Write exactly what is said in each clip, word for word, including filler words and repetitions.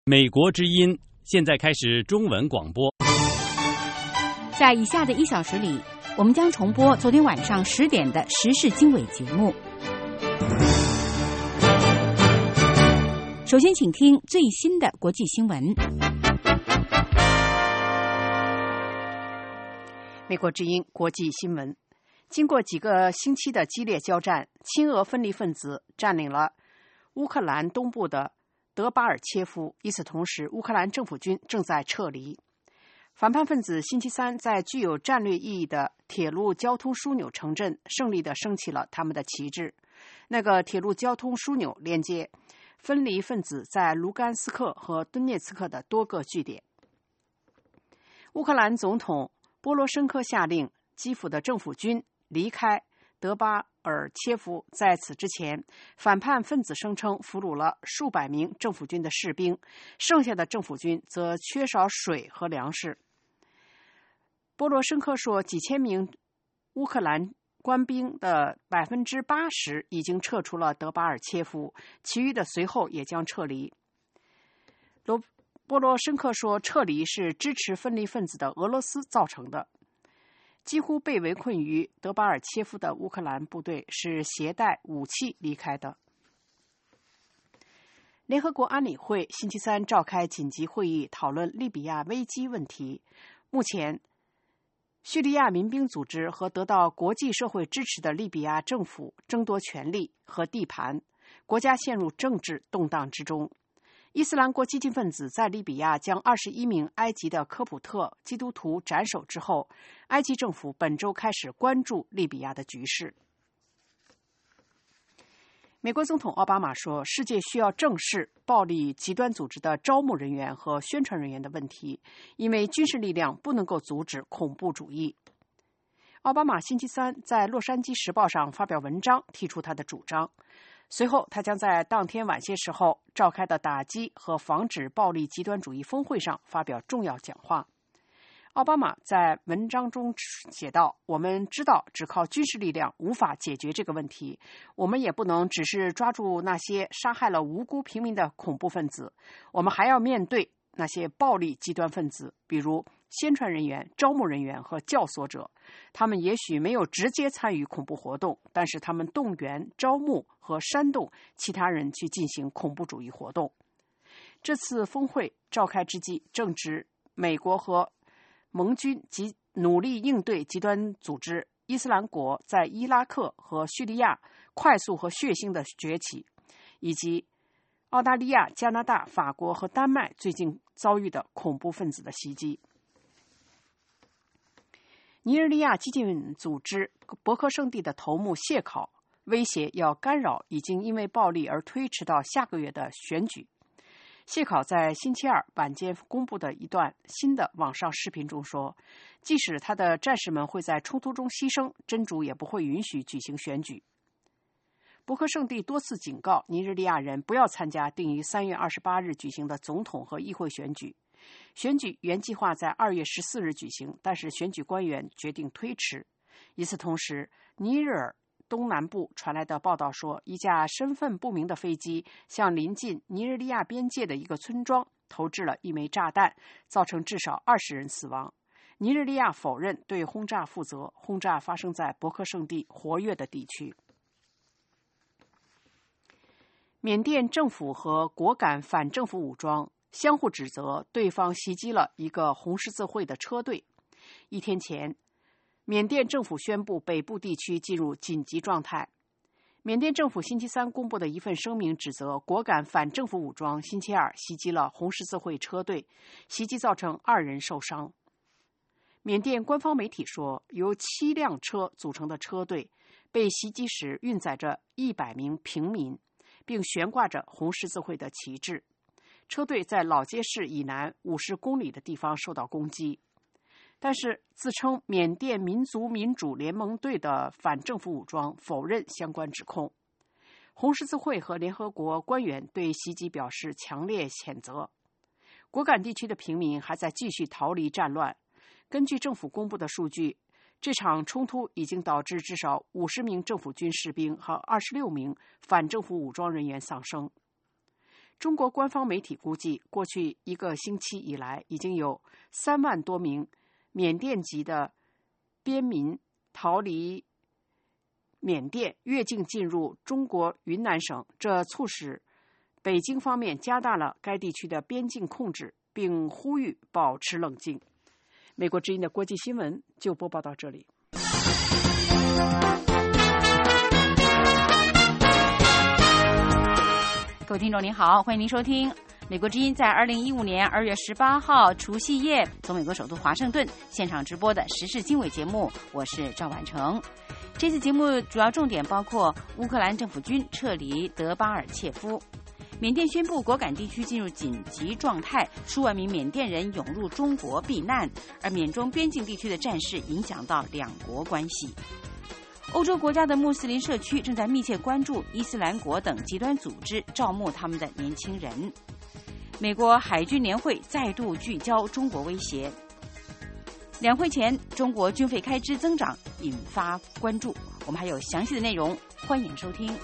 美国之音现在开始中文广播。 在以下的一小时里，我们将重播昨天晚上十点的时事经纬节目。首先，请听最新的国际新闻。 美国之音国际新闻：经过几个星期的激烈交战，亲俄分离分子占领了乌克兰东部的德巴尔切夫。与此同时，乌克兰政府军正在撤离。反叛分子星期三在具有战略意义的铁路交通枢纽城镇胜利地升起了他们的旗帜。那个铁路交通枢纽连接分离分子在卢甘斯克和顿涅茨克的多个据点。乌克兰总统波罗申科下令基辅的政府军离开德巴尔切夫。在此之前，反叛分子声称俘虏了数百名政府军的士兵，剩下的政府军则缺少水和粮食。波罗申科说，几千名乌克兰官兵的百分之八十已经撤出了德巴尔切夫，其余的随后也将撤离。罗波罗申科说，撤离是支持分离分子的俄罗斯造成的。几乎被围困于德巴尔切夫的乌克兰部队是携带武器离开的。联合国安理会星期三召开紧急会议，讨论利比亚危机问题。目前，叙利亚民兵组织和得到国际社会支持的利比亚政府争夺权力和地盘，国家陷入政治动荡之中。伊斯兰国激进分子在利比亚将二十一名埃及的科普特基督徒斩首之后，埃及政府本周开始关注利比亚的局势。美国总统奥巴马说，世界需要正视暴力极端组织的招募人员和宣传人员的问题，因为军事力量不能够阻止恐怖主义。奥巴马星期三在《洛杉矶时报》上发表文章，提出他的主张。随后，他将在当天晚些时候召开的打击和防止暴力极端主义峰会上发表重要讲话。奥巴马在文章中写道，我们知道只靠军事力量无法解决这个问题，我们也不能只是抓住那些杀害了无辜平民的恐怖分子，我们还要面对那些暴力极端分子，比如宣传人员、招募人员和教唆者。他们也许没有直接参与恐怖活动，但是他们动员、招募和煽动其他人去进行恐怖主义活动。这次峰会召开之际，正值美国和盟军及努力应对极端组织伊斯兰国在伊拉克和叙利亚快速和血腥的崛起，以及澳大利亚、加拿大、法国和丹麦最近遭遇的恐怖分子的袭击。尼日利亚激进组织博克圣地的头目谢考威胁要干扰已经因为暴力而推迟到下个月的选举。谢考在星期二晚间公布的一段新的网上视频中说，即使他的战士们会在冲突中牺牲，真主也不会允许举行选举。博克圣地多次警告尼日利亚人不要参加定于三月二十八日举行的总统和议会选举。选举原计划在二月十四日举行，但是选举官员决定推迟。与此同时，尼日尔东南部传来的报道说，一架身份不明的飞机向临近尼日利亚边界的一个村庄投掷了一枚炸弹，造成至少二十人死亡。尼日利亚否认对轰炸负责，轰炸发生在博克圣地活跃的地区。缅甸政府和果敢反政府武装相互指责对方袭击了一个红十字会的车队。一天前，缅甸政府宣布北部地区进入紧急状态。缅甸政府星期三公布的一份声明指责果敢反政府武装星期二袭击了红十字会车队，袭击造成二人受伤。缅甸官方媒体说，由七辆车组成的车队被袭击时运载着一百名平民，并悬挂着红十字会的旗帜。车队在老街市以南五十公里的地方受到攻击。但是自称缅甸民族民主联盟队的反政府武装否认相关指控。红十字会和联合国官员对袭击表示强烈谴责。果敢地区的平民还在继续逃离战乱。根据政府公布的数据，这场冲突已经导致至少五十名政府军士兵和二十六名反政府武装人员丧生。 中国官方媒体估计，过去一个星期以来，已经有三万多名缅甸籍的边民逃离缅甸越境进入中国云南省，这促使北京方面加大了该地区的边境控制，并呼吁保持冷静。美国之音的国际新闻就播报到这里。 各位听众您好，欢迎您收听美国之音在二零一五年二月十八号除夕夜从美国首都华盛顿现场直播的时事经纬节目，我是赵婉成。这次节目主要重点包括乌克兰政府军撤离德巴尔切夫，缅甸宣布果敢地区进入紧急状态，数万名缅甸人涌入中国避难，而缅中边境地区的战事影响到两国关系。欧洲国家的穆斯林社区正在密切关注伊斯兰国等极端组织招募他们的年轻人。美国海军年会再度聚焦中国威胁。两会前，中国军费开支增长引发关注。我们还有详细的内容，欢迎收听。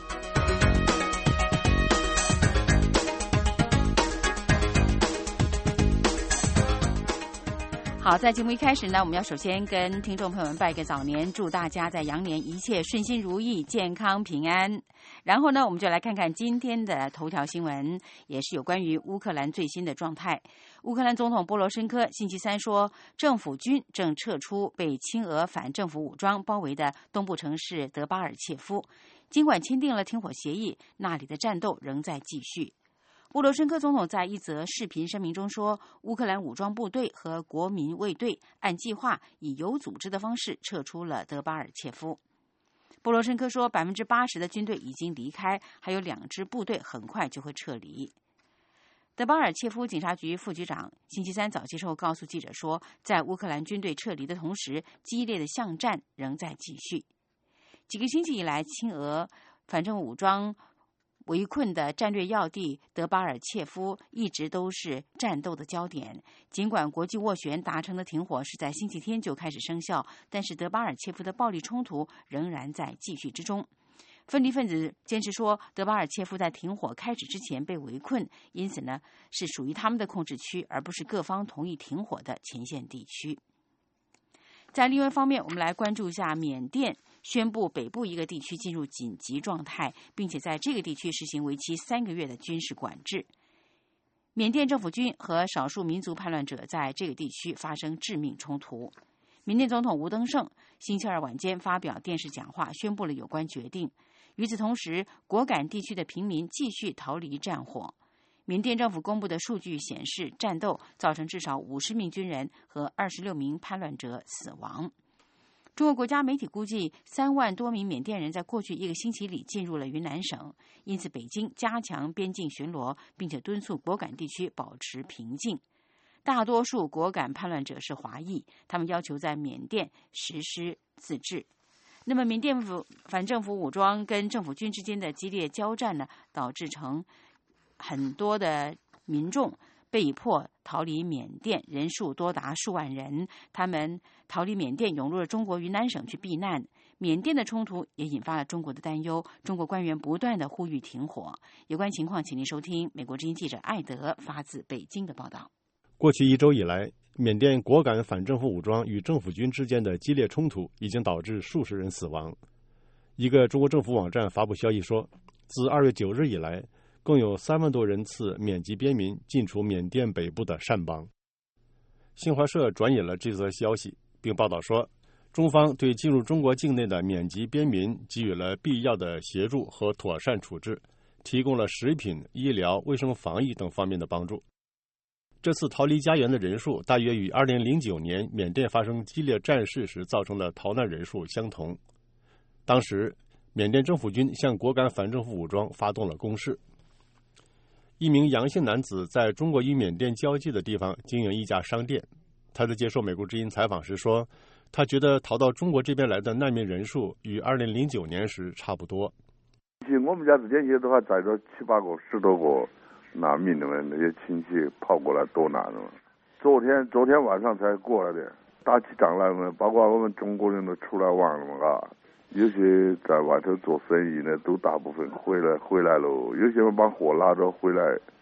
好，在节目一开始呢，我们要首先跟听众朋友们拜个早年，祝大家在羊年一切顺心如意、健康平安。然后呢，我们就来看看今天的头条新闻，也是有关于乌克兰最新的状态。乌克兰总统波罗申科星期三说，政府军正撤出被亲俄反政府武装包围的东部城市德巴尔切夫，尽管签订了停火协议，那里的战斗仍在继续。波罗申科总统在一则视频声明中说，乌克兰武装部队和国民卫队按计划以有组织的方式撤出了德巴尔切夫。波罗申科说，百分之八十的军队已经离开，还有两支部队很快就会撤离。德巴尔切夫警察局副局长星期三早些时候告诉记者说，在乌克兰军队撤离的同时，激烈的巷战仍在继续。几个星期以来，亲俄反政府武装围困的战略要地德巴尔切夫一直都是战斗的焦点。尽管国际斡旋达成的停火是在星期天就开始生效，但是德巴尔切夫的暴力冲突仍然在继续之中。分离分子坚持说，德巴尔切夫在停火开始之前被围困，因此呢是属于他们的控制区，而不是各方同意停火的前线地区。在另外一方面，我们来关注一下缅甸宣布北部一个地区进入紧急状态，并且在这个地区实行为期三个月的军事管制。缅甸政府军和少数民族叛乱者在这个地区发生致命冲突。缅甸总统吴登盛星期二晚间发表电视讲话，宣布了有关决定。与此同时，果敢地区的平民继续逃离战火。缅甸政府公布的数据显示，战斗造成至少五十名军人和二十六名叛乱者死亡。中国国家媒体估计，三万多名缅甸人在过去一个星期里进入了云南省，因此北京加强边境巡逻，并且敦促果敢地区保持平静。大多数果敢叛乱者是华裔，他们要求在缅甸实施自治。那么，缅甸府反政府武装跟政府军之间的激烈交战呢，导致成很多的民众被迫逃离缅甸，人数多达数万人。他们逃离缅甸，涌入了中国云南省去避难。缅甸的冲突也引发了中国的担忧，中国官员不断的呼吁停火。有关情况，请您收听美国之音记者艾德发自北京的报道。 过去一周以来，缅甸果敢反政府武装与政府军之间的激烈冲突已经导致数十人死亡。一个中国政府网站发布消息说，自二月九日以来，共有三万多人次缅籍边民进出缅甸北部的善邦。新华社转引了这则消息，并报道说，中方对进入中国境内的缅籍边民给予了必要的协助和妥善处置，提供了食品、医疗、卫生防疫等方面的帮助。这次逃离家园的人数大约与二零零九年缅甸发生激烈战事时造成的逃难人数相同。当时，缅甸政府军向果敢反政府武装发动了攻势。一名杨姓男子在中国与缅甸交界的地方经营一家商店。他在接受美国之音采访时说，他觉得逃到中国这边来的难民人数与二零零九年时差不多。 我们家之前的话载着七八个、十多个难民的们，那些亲戚跑过来躲难的嘛。昨天昨天晚上才过来的，打起仗来嘛，包括我们中国人都出来玩了嘛，嘎。有些在外头做生意的都大部分回来回来了，有些人把货拉着回来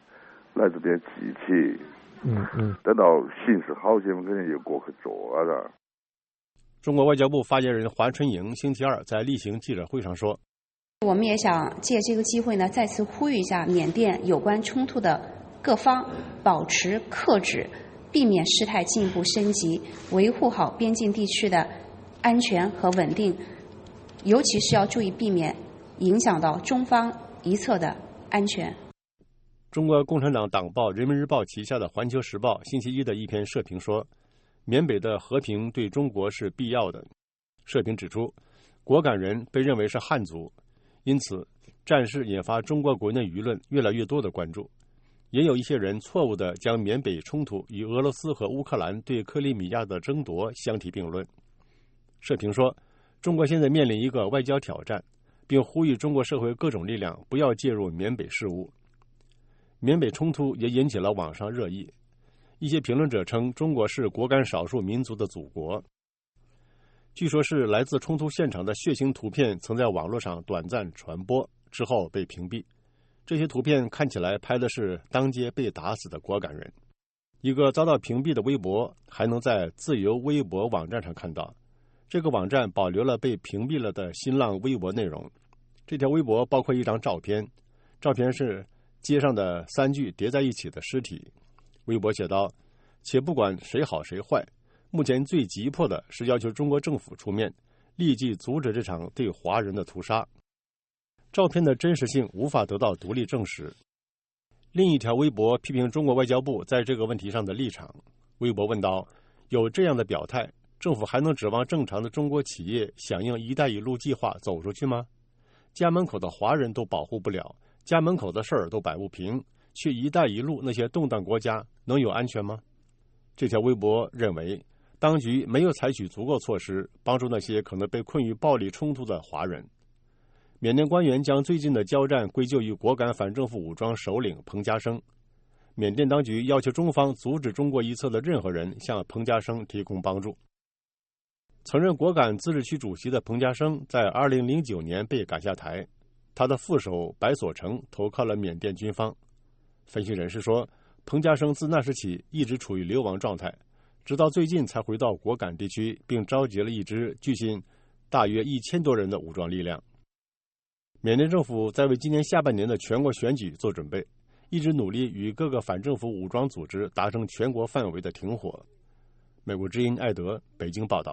来这边集气。 嗯嗯， 等到形势好些，我们肯定又过去做了。 中国外交部发言人华春莹星期二在例行记者会上说：“ 我们也想借这个机会呢，再次呼吁一下缅甸有关冲突的各方，保持克制，避免事态进一步升级，维护好边境地区的安全和稳定，尤其是要注意避免影响到中方一侧的安全。” 中国共产党党报《人民日报》旗下的《环球时报》星期一的一篇社评说，缅北的和平对中国是必要的。社评指出，果敢人被认为是汉族，因此战事引发中国国内舆论越来越多的关注。也有一些人错误地将缅北冲突与俄罗斯和乌克兰对克里米亚的争夺相提并论。社评说，中国现在面临一个外交挑战，并呼吁中国社会各种力量不要介入缅北事务。缅北冲突也引起了网上热议，一些评论者称中国是果敢少数民族的祖国。据说是来自冲突现场的血腥图片曾在网络上短暂传播，之后被屏蔽。这些图片看起来拍的是当街被打死的果敢人。一个遭到屏蔽的微博还能在自由微博网站上看到，这个网站保留了被屏蔽了的新浪微博内容。这条微博包括一张照片，照片是街上的三具叠在一起的尸体。微博写道：“且不管谁好谁坏，目前最急迫的是要求中国政府出面，立即阻止这场对华人的屠杀。”照片的真实性无法得到独立证实。另一条微博批评中国外交部在这个问题上的立场。微博问道：“有这样的表态，政府还能指望正常的中国企业响应“一带一路”计划走出去吗？家门口的华人都保护不了，家门口的事儿都摆不平，去“一带一路”那些动荡国家能有安全吗？”这条微博认为，当局没有采取足够措施帮助那些可能被困于暴力冲突的华人。缅甸官员将最近的交战归咎于果敢反政府武装首领彭家声。缅甸当局要求中方阻止中国一侧的任何人向彭家声提供帮助。曾任果敢自治区主席的彭家声在二零零九年被赶下台，他的副手白所成投靠了缅甸军方。分析人士说，彭家声自那时起一直处于流亡状态，直到最近才回到果敢地区，并召集了一支距今大约一千多人的武装力量。缅甸政府在为今年下半年的全国选举做准备，一直努力与各个反政府武装组织达成全国范围的停火。美国之音艾德北京报道。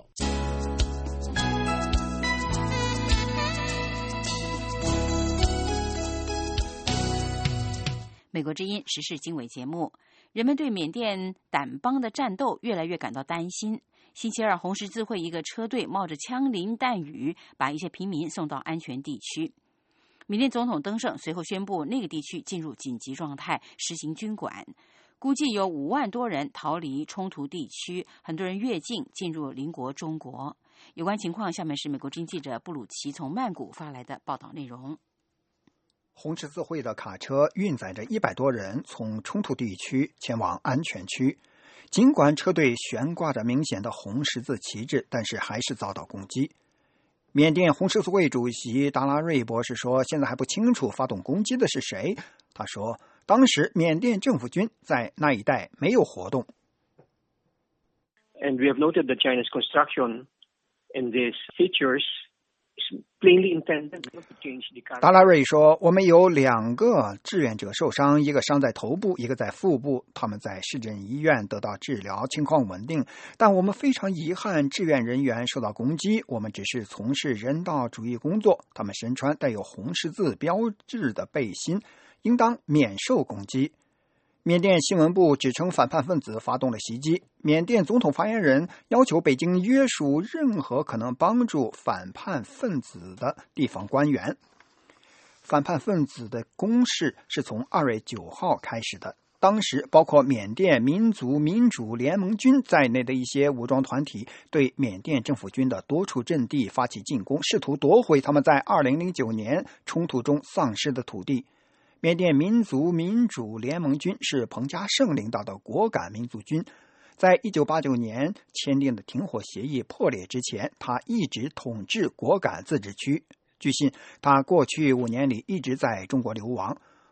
美国之音时事经纬节目，人们对缅甸掸邦的战斗越来越感到担心。星期二，红十字会一个车队冒着枪林弹雨，把一些平民送到安全地区。缅甸总统登盛随后宣布，那个地区进入紧急状态，实行军管。估计有五万多人逃离冲突地区，很多人越境进入邻国中国。有关情况，下面是美国之音记者布鲁奇从曼谷发来的报道内容。 红十字会的卡车运载着一百多人从冲突地区前往安全区，尽管车队悬挂着明显的红十字旗帜，但是还是遭到攻击。缅甸红十字会主席达拉瑞博士说，现在还不清楚发动攻击的是谁。他说，当时缅甸政府军在那一带没有活动。 And we have noted that China's construction in these features plainly intended to change the character. 达拉瑞说，我们有两个志愿者受伤，一个伤在头部，一个在腹部，他们在市政医院得到治疗，情况稳定。但我们非常遗憾，志愿人员受到攻击。我们只是从事人道主义工作，他们身穿带有红十字标志的背心，应当免受攻击。缅甸新闻部指称反叛分子发动了袭击。缅甸总统发言人要求北京约束任何可能帮助反叛分子的地方官员。反叛分子的攻势是从二月九号开始的，当时包括缅甸民族民主联盟军在内的一些武装团体对缅甸政府军的多处阵地发起进攻，试图夺回他们在二零零九年冲突中丧失的土地。缅甸民族民主联盟军是彭家胜领导的果敢民族军，在一九八九年签订的停火协议破裂之前，他一直统治果敢自治区。据信，他过去五年里一直在中国流亡。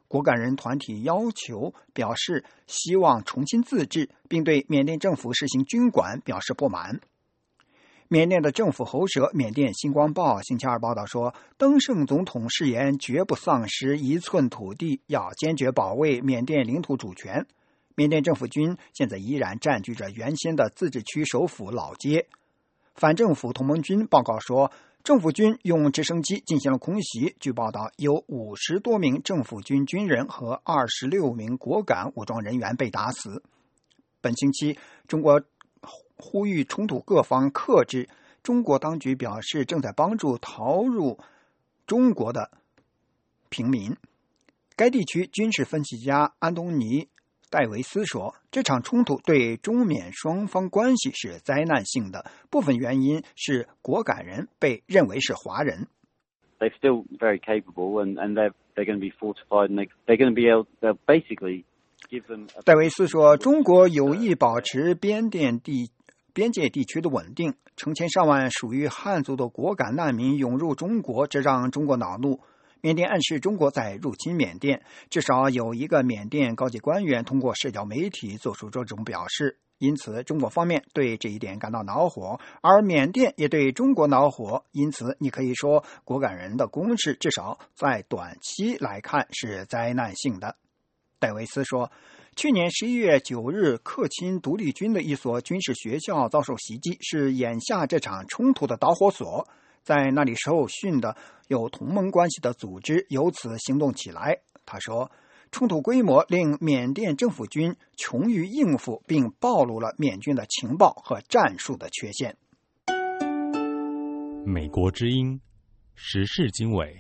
果敢人团体要求表示希望重新自治，并对缅甸政府实行军管表示不满。缅甸的政府喉舌缅甸星光报星期二报道说，登盛总统誓言绝不丧失一寸土地，要坚决保卫缅甸领土主权。缅甸政府军现在依然占据着原先的自治区首府老街。反政府同盟军报告说，政府军用直升机进行了空袭，据报道有五十多名政府军军人和二十六名果敢武装人员被打死。本星期，中国呼吁冲突各方克制，中国当局表示正在帮助逃入中国的平民。该地区军事分析家安东尼戴维斯说，这场冲突对中缅双方关系是灾难性的，部分原因是果敢人被认为是华人。 They're still very capable and, and they're, they're going to be fortified and they, they're going to be able, they'll basically give them... 戴维斯说，中国有意保持边甸地边界地区的稳定，成千上万属于汉族的果敢难民涌入中国，这让中国恼怒。缅甸暗示中国在入侵缅甸，至少有一个缅甸高级官员通过社交媒体做出这种表示，因此中国方面对这一点感到恼火，而缅甸也对中国恼火，因此你可以说果敢人的攻势至少在短期来看是灾难性的。戴维斯说，去年十一月九日，克钦独立军的一所军事学校遭受袭击，是眼下这场冲突的导火索。在那里受训的有同盟关系的组织由此行动起来。他说，冲突规模令缅甸政府军穷于应付，并暴露了缅军的情报和战术的缺陷。 美国之音时事经纬。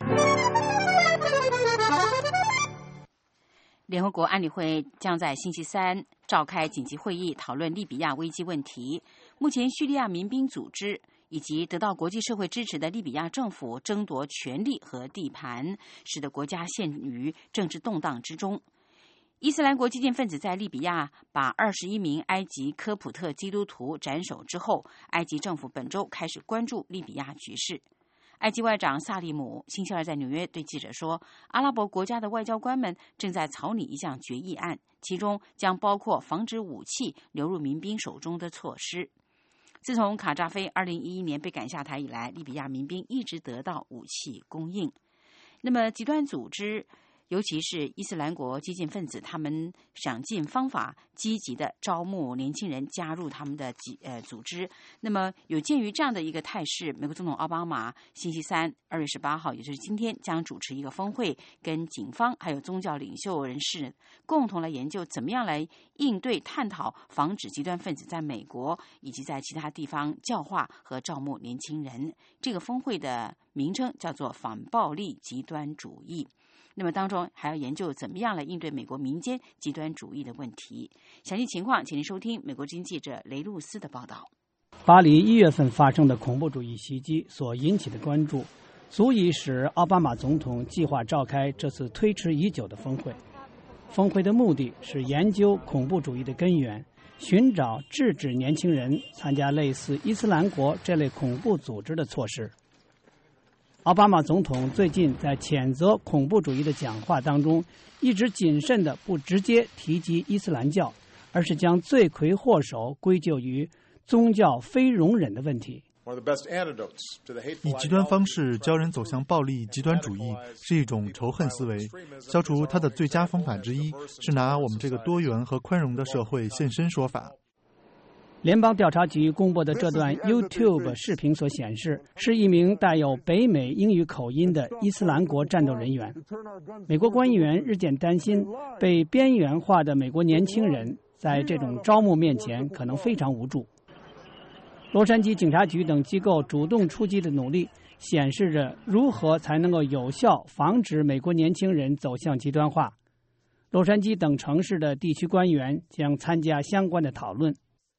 联合国安理会将在星期三召开紧急会议，讨论利比亚危机问题。目前叙利亚民兵组织以及得到国际社会支持的利比亚政府争夺权力和地盘，使得国家陷于政治动荡之中。伊斯兰国激进分子在利比亚把二十一名埃及科普特基督徒斩首之后，埃及政府本周开始关注利比亚局势。埃及外长萨利姆星期二在纽约对记者说，阿拉伯国家的外交官们正在草拟一项决议案，其中将包括防止武器流入民兵手中的措施。自从卡扎菲二零一一年被赶下台以来，利比亚民兵一直得到武器供应。那么极端组织，尤其是伊斯兰国激进分子，他们想尽方法积极的招募年轻人加入他们的呃组织。那么有鉴于这样的一个态势，美国总统奥巴马星期三二月十八号，也就是今天，将主持一个峰会，跟警方还有宗教领袖人士共同来研究怎么样来应对探讨防止极端分子在美国以及在其他地方教化和招募年轻人。这个峰会的名称叫做反暴力极端主义。那么当中还要研究怎么样来应对美国民间极端主义的问题。详细情况请您收听美国之音记者雷露斯的报道。 巴黎一月份发生的恐怖主义袭击所引起的关注，足以使奥巴马总统计划召开这次推迟已久的峰会。峰会的目的是研究恐怖主义的根源，寻找制止年轻人参加类似伊斯兰国这类恐怖组织的措施。奥巴马总统最近在谴责恐怖主义的讲话当中，一直谨慎地不直接提及伊斯兰教，而是将罪魁祸首归咎于宗教非容忍的问题。 以极端方式教人走向暴力极端主义是一种仇恨思维，消除它的最佳方法之一是拿我们这个多元和宽容的社会现身说法。 联邦调查局公布的这段 YouTube 视频所显示，是一名带有北美英语口音的伊斯兰国战斗人员。美国官员日渐担心，被边缘化的美国年轻人在这种招募面前可能非常无助。洛杉矶警察局等机构主动出击的努力，显示着如何才能够有效防止美国年轻人走向极端化。洛杉矶等城市的地区官员将参加相关的讨论。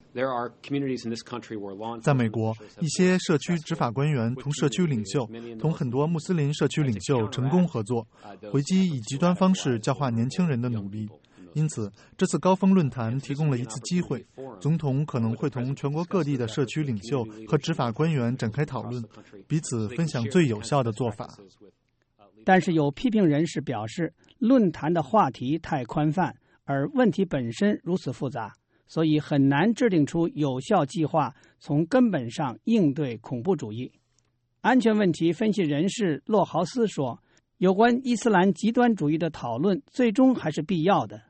在美国，一些社区执法官员同社区领袖、同很多穆斯林社区领袖成功合作，回击以极端方式教化年轻人的努力。因此，这次高峰论坛提供了一次机会，总统可能会同全国各地的社区领袖和执法官员展开讨论，彼此分享最有效的做法。 但是有批评人士表示， 论坛的话题太宽泛，而问题本身如此复杂，所以很难制定出有效计划，从根本上应对恐怖主义。安全问题分析人士洛豪斯说，有关伊斯兰极端主义的讨论最终还是必要的。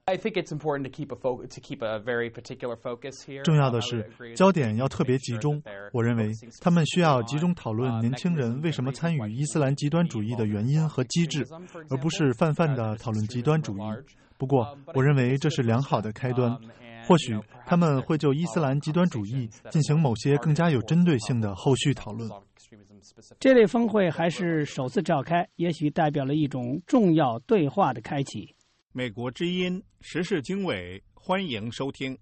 重要的是，焦点要特别集中。我认为他们需要集中讨论年轻人为什么参与伊斯兰极端主义的原因和机制，而不是泛泛地讨论极端主义。不过，我认为这是良好的开端。或许他们会就伊斯兰极端主义进行某些更加有针对性的后续讨论。 这类峰会还是首次召开，也许代表了一种重要对话的开启。 美国之音时事经纬，欢迎收听。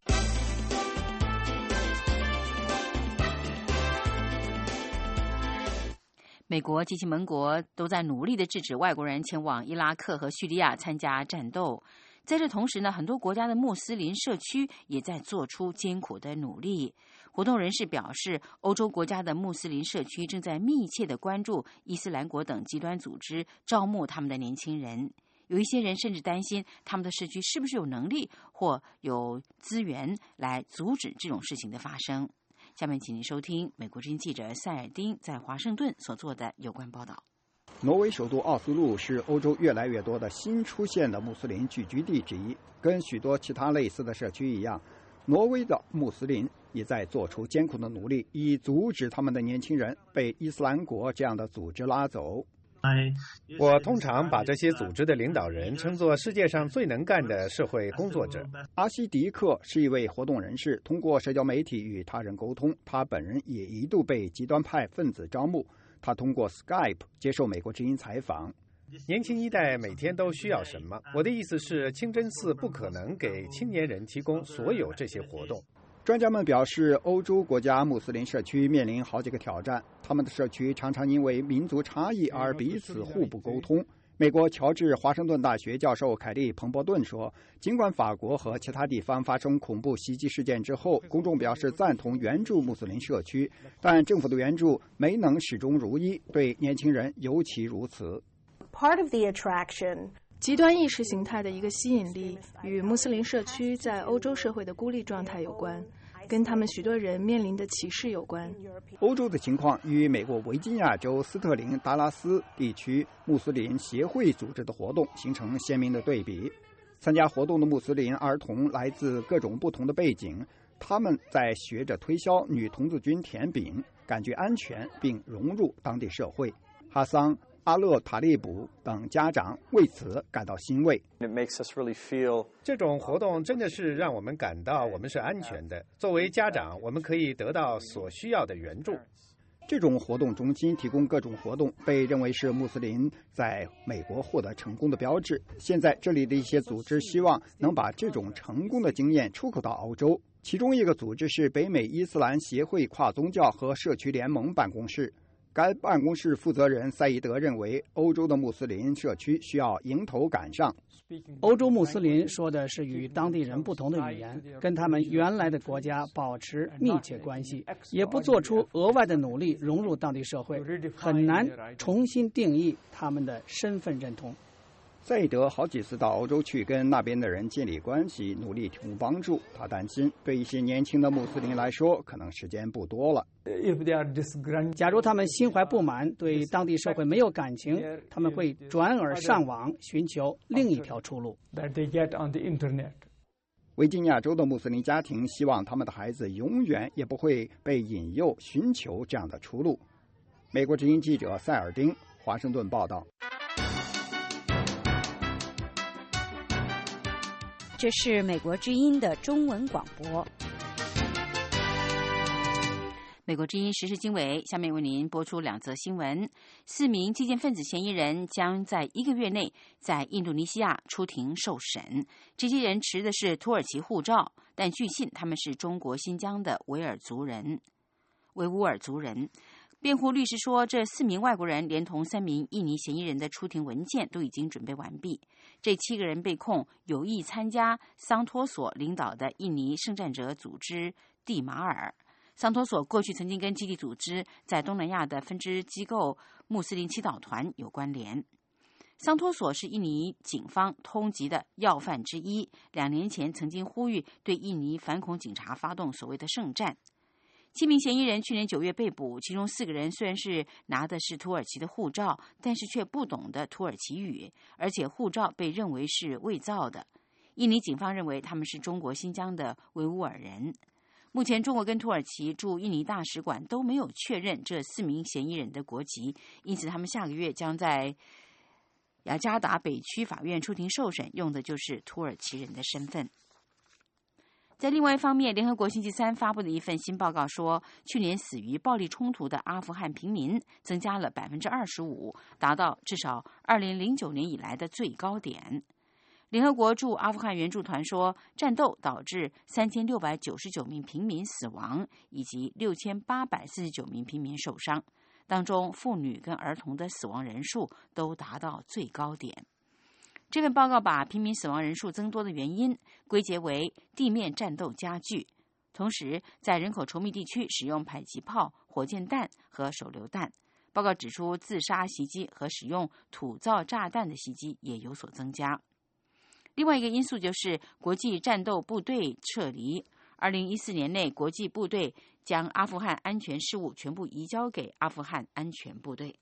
美国及其盟国都在努力地制止外国人前往伊拉克和叙利亚参加战斗。在这同时呢，很多国家的穆斯林社区也在做出艰苦的努力。活动人士表示，欧洲国家的穆斯林社区正在密切地关注伊斯兰国等极端组织招募他们的年轻人。有一些人甚至担心他们的社区是不是有能力或有资源来阻止这种事情的发生。下面请您收听美国之音记者塞尔丁在华盛顿所做的有关报道。 挪威首都奥斯陆是欧洲越来越多的新出现的穆斯林聚居地之一。跟许多其他类似的社区一样，挪威的穆斯林也在做出艰苦的努力，以阻止他们的年轻人被伊斯兰国这样的组织拉走。 我通常把这些组织的领导人称作世界上最能干的社会工作者。 阿西迪克是一位活动人士，通过社交媒体与他人沟通。他本人也一度被极端派分子招募。他通过 Skype 接受美国之音采访。 年轻一代每天都需要什么？我的意思是，清真寺不可能给青年人提供所有这些活动。 专家们表示，欧洲国家穆斯林社区面临好几个挑战，他们的社区常常因为民族差异而彼此互不沟通。美国乔治华盛顿大学教授凯利·彭伯顿说，尽管法国和其他地方发生恐怖袭击事件之后，公众表示赞同援助穆斯林社区，但政府的援助没能始终如一，对年轻人尤其如此。 Part of the attraction极端意识形态的一个吸引力与穆斯林社区在欧洲社会的孤立状态有关，跟他们许多人面临的歧视有关。 欧洲的情况与美国维吉尼亚州斯特林达拉斯地区穆斯林协会组织的活动形成鲜明的对比。参加活动的穆斯林儿童来自各种不同的背景，他们在学着推销女童子军甜饼，感觉安全并融入当地社会。哈桑、阿勒塔利卜等家长为此感到欣慰。 这种活动真的是让我们感到我们是安全的。作为家长，我们可以得到所需要的援助。 这种活动中心提供各种活动，被认为是穆斯林在美国获得成功的标志。现在，这里的一些组织希望能把这种成功的经验出口到欧洲。其中一个组织是北美伊斯兰协会跨宗教和社区联盟办公室。该办公室负责人赛义德认为，欧洲的穆斯林社区需要迎头赶上。 欧洲穆斯林说的是与当地人不同的语言，跟他们原来的国家保持密切关系，也不做出额外的努力融入当地社会，很难重新定义他们的身份认同。 赛义德好几次到欧洲去跟那边的人建立关系，努力提供帮助。他担心，对一些年轻的穆斯林来说，可能时间不多了。 假如他们心怀不满，对当地社会没有感情，他们会转而上网寻求另一条出路。 维吉尼亚州的穆斯林家庭希望他们的孩子永远也不会被引诱寻求这样的出路。美国之音记者塞尔丁，华盛顿报道。 这是美国之音的中文广播。 美国之音时事经纬，下面为您播出两则新闻。四名激进分子嫌疑人将在一个月内在印度尼西亚出庭受审。这些人持的是土耳其护照，但据信他们是中国新疆的维尔族人、维吾尔族人。辩护律师说，这四名外国人连同三名印尼嫌疑人的出庭文件都已经准备完毕。这七个人被控有意参加桑托索领导的印尼圣战者组织蒂马尔。桑托索过去曾经跟基地组织在东南亚的分支机构穆斯林祈祷团有关联。 桑托索是印尼警方通缉的要犯之一，两年前曾经呼吁对印尼反恐警察发动所谓的圣战。七名嫌疑人去年九月被捕，其中四个人虽然是拿的是土耳其的护照，但是却不懂得土耳其语，而且护照被认为是伪造的。印尼警方认为他们是中国新疆的维吾尔人。目前，中国跟土耳其驻印尼大使馆都没有确认这四名嫌疑人的国籍，因此他们下个月将在雅加达北区法院出庭受审，用的就是土耳其人的身份。在另外一方面，联合国星期三发布的一份新报告说，去年死于暴力冲突的阿富汗平民增加了百分之二十五，达到至少二零零九年以来的最高点。联合国驻阿富汗援助团说，战斗导致三千六百九十九名平民死亡，以及六千八百四十九名平民受伤，当中妇女跟儿童的死亡人数都达到最高点。这份报告把平民死亡人数增多的原因归结为地面战斗加剧，同时在人口稠密地区使用迫击炮、火箭弹和手榴弹。报告指出，自杀袭击和使用土造炸弹的袭击也有所增加。另外一个因素就是国际战斗部队撤离。二零一四年内，国际部队将阿富汗安全事务全部移交给阿富汗安全部队。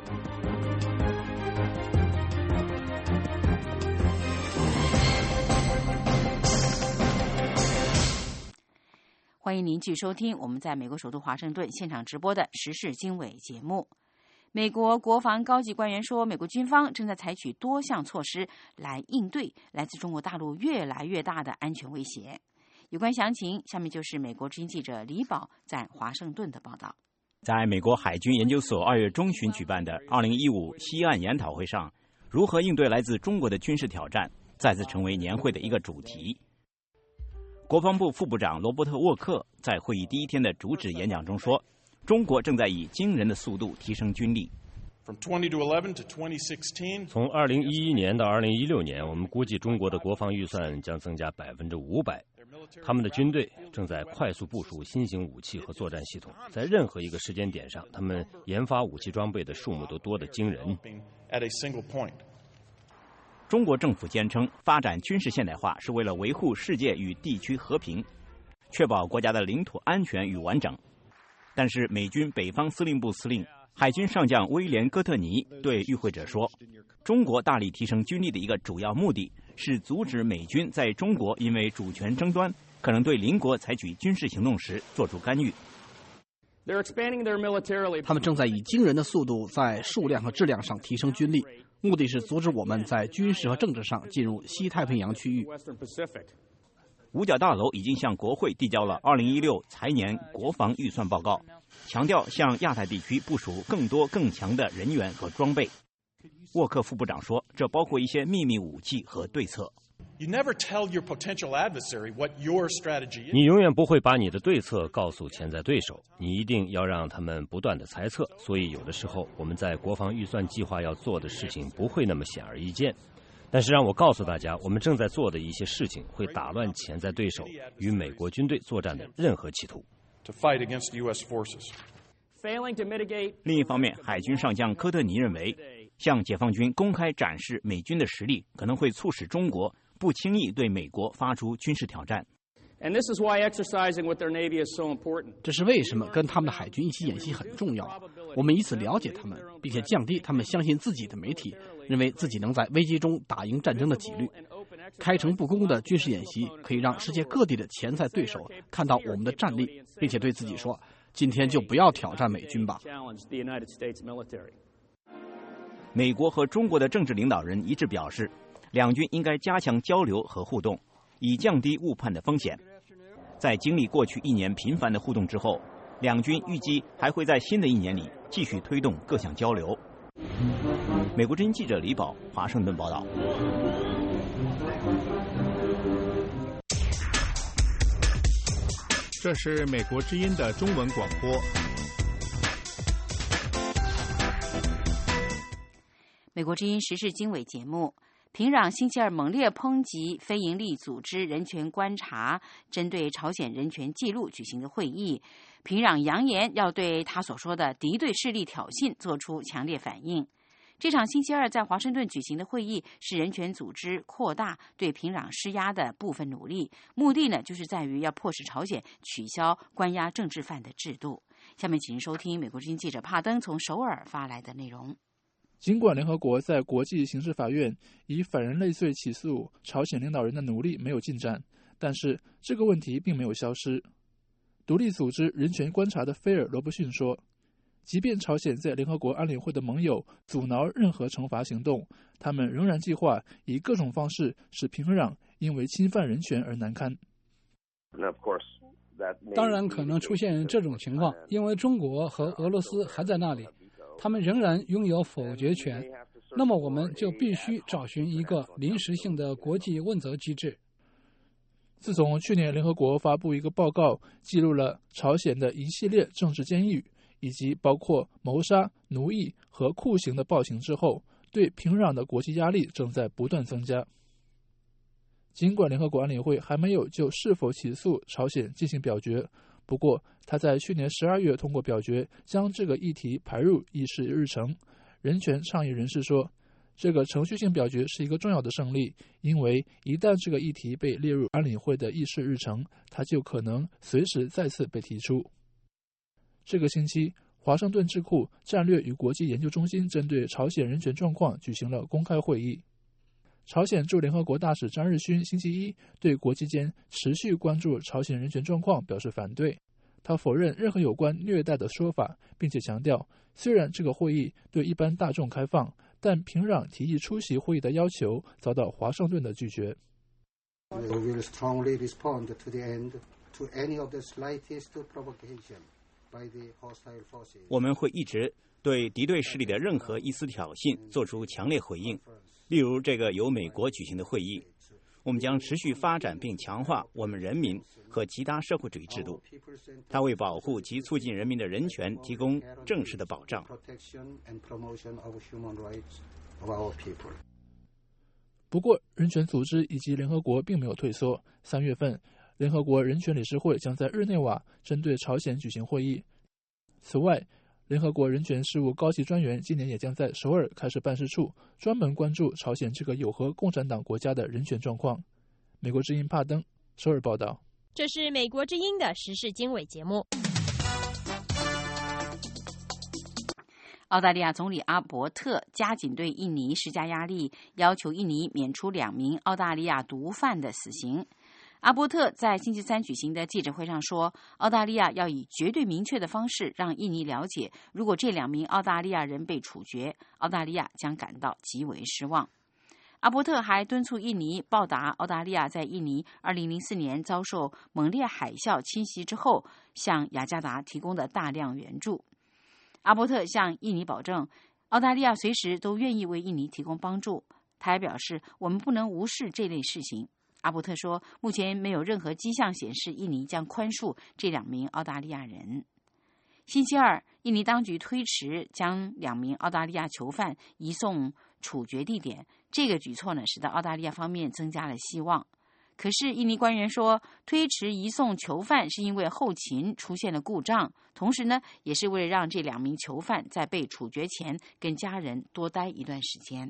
欢迎您继续收听我们在美国首都华盛顿现场直播的时事经纬节目。美国国防高级官员说，美国军方正在采取多项措施来应对来自中国大陆越来越大的安全威胁。有关详情，下面就是美国之音记者李宝在华盛顿的报道。 在美国海军研究所二月中旬举办的二零一五西岸研讨会上，如何应对来自中国的军事挑战再次成为年会的一个主题。国防部副部长罗伯特·沃克在会议第一天的主旨演讲中说，中国正在以惊人的速度提升军力。 从二零一一年到二零一六年，我们估计中国的国防预算将增加百分之五百。他们的军队正在快速部署新型武器和作战系统，在任何一个时间点上，他们研发武器装备的数目都多得惊人。 中国政府坚称，发展军事现代化是为了维护世界与地区和平，确保国家的领土安全与完整。但是，美军北方司令部司令、海军上将威廉·戈特尼对与会者说，中国大力提升军力的一个主要目的是阻止美军在中国因为主权争端可能对邻国采取军事行动时做出干预。 他们正在以惊人的速度在数量和质量上提升军力，目的是阻止我们在军事和政治上进入西太平洋区域。 五角大楼已经向国会递交了二零一六财年国防预算报告，强调向亚太地区部署更多更强的人员和装备。沃克副部长说，这包括一些秘密武器和对策。 You never tell your potential adversary what your strategy is. 你永远不会把你的对策告诉潜在对手，你一定要让他们不断的猜测。所以有的时候我们在国防预算计划要做的事情不会那么显而易见，但是让我告诉大家，我们正在做的一些事情会打乱潜在对手与美国军队作战的任何企图。 To fight against U S forces. 另一方面，海军上将科特尼认为，向解放军公开展示美军的实力可能会促使中国不轻易对美国发出军事挑战。 这是为什么跟他们的海军一起演习很重要。我们以此了解他们，并且降低他们相信自己的媒体认为自己能在危机中打赢战争的几率。开诚布公的军事演习可以让世界各地的潜在对手看到我们的战力，并且对自己说，今天就不要挑战美军吧。 美国和中国的政治领导人一致表示，两军应该加强交流和互动，以降低误判的风险。在经历过去一年频繁的互动之后，两军预计还会在新的一年里继续推动各项交流。美国之音记者李宝，华盛顿报道。 这是美国之音的中文广播。 美国之音时事经纬节目。平壤星期二猛烈抨击非营利组织人权观察针对朝鲜人权记录举行的会议，平壤扬言要对他所说的敌对势力挑衅做出强烈反应。 这场星期二在华盛顿举行的会议是人权组织扩大对平壤施压的部分努力，目的呢就是在于要迫使朝鲜取消关押政治犯的制度。下面请您收听美国之音记者帕登从首尔发来的内容。 尽管联合国在国际刑事法院以反人类罪起诉朝鲜领导人的努力没有进展，但是这个问题并没有消失。独立组织人权观察的菲尔·罗伯逊说，即便朝鲜在联合国安理会的盟友阻挠任何惩罚行动，他们仍然计划以各种方式使平壤因为侵犯人权而难堪。 当然可能出现这种情况，因为中国和俄罗斯还在那里，他们仍然拥有否决权，那么我们就必须找寻一个临时性的国际问责机制。 自从去年联合国发布一个报告，记录了朝鲜的一系列政治监狱以及包括谋杀、奴役和酷刑的暴行之后，对平壤的国际压力正在不断增加。尽管联合国安理会还没有就是否起诉朝鲜进行表决，不过他在去年十二月通过表决，将这个议题排入议事日程。人权倡议人士说，这个程序性表决是一个重要的胜利，因为一旦这个议题被列入安理会的议事日程，它就可能随时再次被提出。这个星期，华盛顿智库战略与国际研究中心针对朝鲜人权状况举行了公开会议。朝鲜驻联合国大使张日勋星期一对国际间持续关注朝鲜人权状况表示反对，他否认任何有关虐待的说法，并且强调，虽然这个会议对一般大众开放，但平壤提议出席会议的要求遭到华盛顿的拒绝。 我们会一直对敌对势力的任何一丝挑衅做出强烈回应，例如这个由美国举行的会议。我们将持续发展并强化我们人民和其他社会主义制度，它为保护及促进人民的人权提供正式的保障。 不过，人权组织以及联合国并没有退缩。三月份，联合国人权理事会将在日内瓦针对朝鲜举行会议。此外，联合国人权事务高级专员今年也将在首尔开设办事处，专门关注朝鲜这个有合共产党国家的人权状况。美国之音帕登首尔报道。 这是美国之音的时事经纬节目。 澳大利亚总理阿伯特加紧对印尼施加压力，要求印尼免除两名澳大利亚毒贩的死刑。阿伯特在星期三举行的记者会上说，澳大利亚要以绝对明确的方式让印尼了解，如果这两名澳大利亚人被处决，澳大利亚将感到极为失望。阿伯特还敦促印尼报答澳大利亚在印尼二零零四年遭受猛烈海啸侵袭之后向雅加达提供的大量援助。阿伯特向印尼保证，澳大利亚随时都愿意为印尼提供帮助。他还表示，我们不能无视这类事情。阿伯特说，目前没有任何迹象显示印尼将宽恕这两名澳大利亚人。星期二，印尼当局推迟将两名澳大利亚囚犯移送处决地点，这个举措呢，使得澳大利亚方面增加了希望。可是，印尼官员说，推迟移送囚犯是因为后勤出现了故障，同时呢，也是为了让这两名囚犯在被处决前跟家人多待一段时间。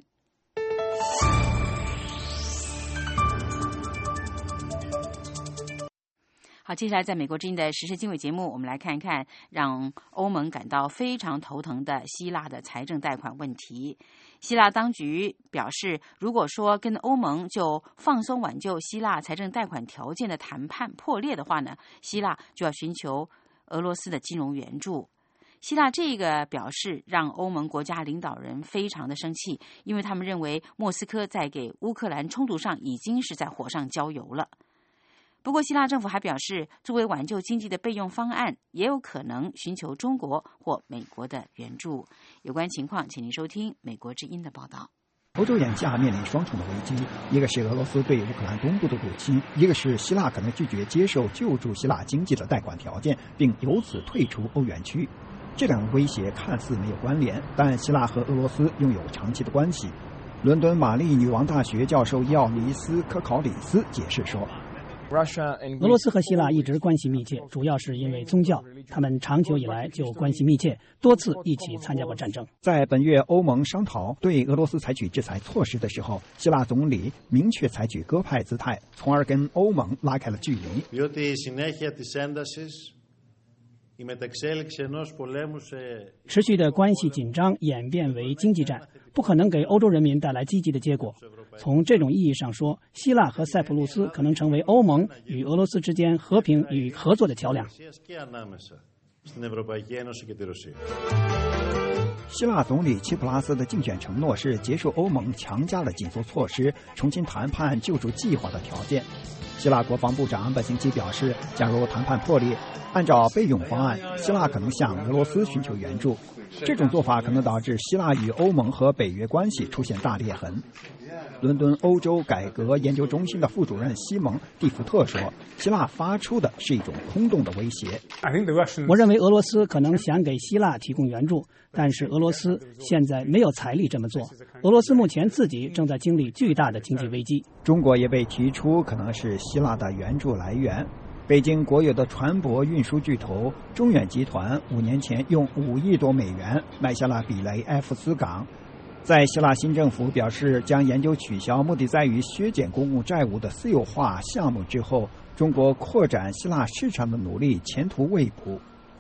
好，接下来在美国之音的时事经纬节目，我们来看一看让欧盟感到非常头疼的希腊的财政贷款问题。希腊当局表示，如果说跟欧盟就放松挽救希腊财政贷款条件的谈判破裂的话呢，希腊就要寻求俄罗斯的金融援助。希腊这个表示让欧盟国家领导人非常的生气，因为他们认为莫斯科在给乌克兰冲突上已经是在火上浇油了。不过，希腊政府还表示，作为挽救经济的备用方案，也有可能寻求中国或美国的援助。有关情况，请您收听美国之音的报道。 欧洲眼下面临双重的危机，一个是俄罗斯对乌克兰东部的入侵，一个是希腊可能拒绝接受救助希腊经济的贷款条件，并由此退出欧元区。这两个威胁看似没有关联，但希腊和俄罗斯拥有长期的关系。伦敦玛丽女王大学教授伊奥尼斯·科考里斯解释说， 俄罗斯和希腊一直关系密切，主要是因为宗教，他们长久以来就关系密切，多次一起参加过战争。 在本月欧盟商讨对俄罗斯采取制裁措施的时候，希腊总理明确采取鸽派姿态，从而跟欧盟拉开了距离。 持续的关系紧张演变为经济战，不可能给欧洲人民带来积极的结果。从这种意义上说，希腊和塞浦路斯可能成为欧盟与俄罗斯之间和平与合作的桥梁。 希腊总理齐普拉斯的竞选承诺是结束欧盟强加了紧缩措施，重新谈判救助计划的条件。希腊国防部长本星期表示，假如谈判破裂，按照备用方案，希腊可能向俄罗斯寻求援助。这种做法可能导致希腊与欧盟和北约关系出现大裂痕。伦敦欧洲改革研究中心的副主任西蒙·蒂福特说，希腊发出的是一种空洞的威胁。 我认为俄罗斯可能想给希腊提供援助，但是俄罗斯现在没有财力这么做。俄罗斯目前自己正在经历巨大的经济危机。 中国也被提出可能是希腊的援助来源。北京国有的船舶运输巨头中远集团五年前用五亿多美元买下了比雷埃夫斯港。在希腊新政府表示将研究取消目的在于削减公共债务的私有化项目之后，中国扩展希腊市场的努力前途未卜。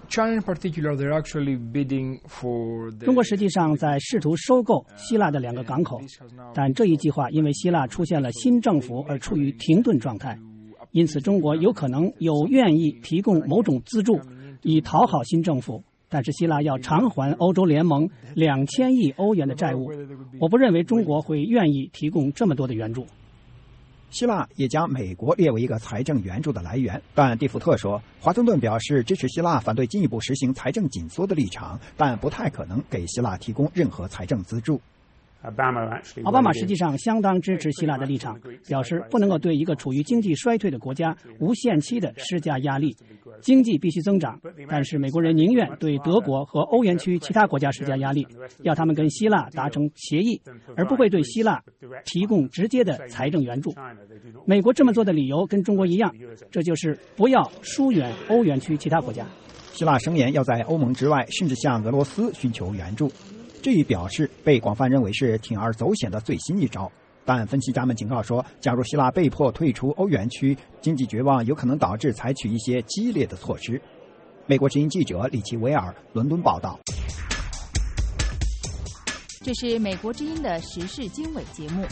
中国实际上在试图收购希腊的两个港口，但这一计划因为希腊出现了新政府而处于停顿状态。因此，中国有可能有愿意提供某种资助，以讨好新政府，但是希腊要偿还欧洲联盟两千亿欧元的债务。我不认为中国会愿意提供这么多的援助。 希腊也将美国列为一个财政援助的来源，但蒂福特说，华盛顿表示支持希腊反对进一步实行财政紧缩的立场，但不太可能给希腊提供任何财政资助。 奥巴马实际上相当支持希腊的立场，表示不能够对一个处于经济衰退的国家无限期的施加压力，经济必须增长，但是美国人宁愿对德国和欧元区其他国家施加压力，要他们跟希腊达成协议，而不会对希腊提供直接的财政援助。美国这么做的理由跟中国一样，这就是不要疏远欧元区其他国家。 希腊声言要在欧盟之外甚至向俄罗斯寻求援助，这一表示被广泛认为是铤而走险的最新一招。但分析家们警告说，假如希腊被迫退出欧元区，经济绝望有可能导致采取一些激烈的措施。美国之音记者李奇维尔伦敦报道。 这是美国之音的时事经纬节目。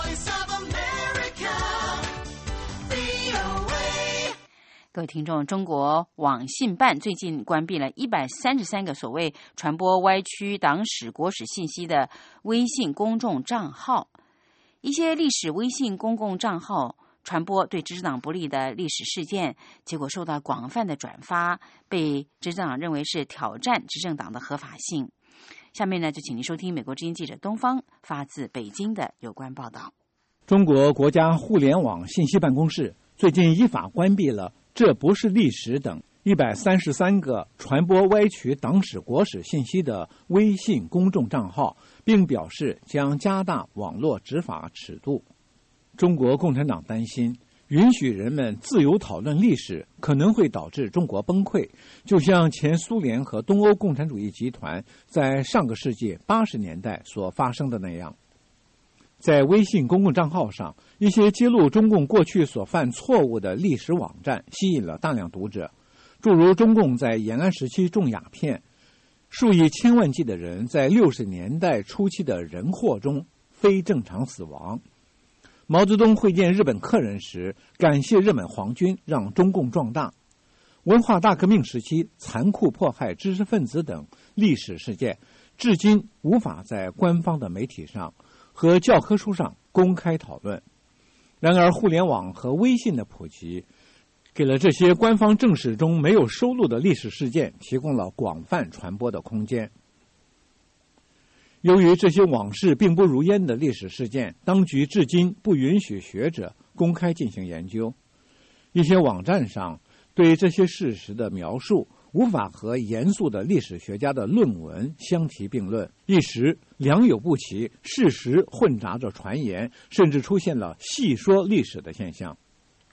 各位听众，中国网信办最近关闭了一百三十三个所谓传播歪曲党史国史信息的微信公众账号。一些历史微信公共账号传播对执政党不利的历史事件，结果受到广泛的转发，被执政党认为是挑战执政党的合法性。下面呢，就请您收听美国之音记者东方发自北京的有关报道。 中国国家互联网信息办公室最近依法关闭了这不是历史等一百三十三个传播歪曲党史国史信息的微信公众账号，并表示将加大网络执法尺度。中国共产党担心允许人们自由讨论历史可能会导致中国崩溃，就像前苏联和东欧共产主义集团在上个世纪八十年代所发生的那样。在微信公共账号上，一些揭露中共过去所犯错误的历史网站吸引了大量读者，诸如中共在延安时期种鸦片，数以千万计的人在六十年代初期的人祸中非正常死亡，毛泽东会见日本客人时感谢日本皇军让中共壮大，文化大革命时期残酷迫害知识分子等历史事件，至今无法在官方的媒体上和教科书上公开讨论。然而，互联网和微信的普及，给了这些官方正史中没有收录的历史事件提供了广泛传播的空间。由于这些往事并不如烟的历史事件，当局至今不允许学者公开进行研究。一些网站上对这些事实的描述无法和严肃的历史学家的论文相提并论，一时良莠不齐，事实混杂着传言，甚至出现了戏说历史的现象。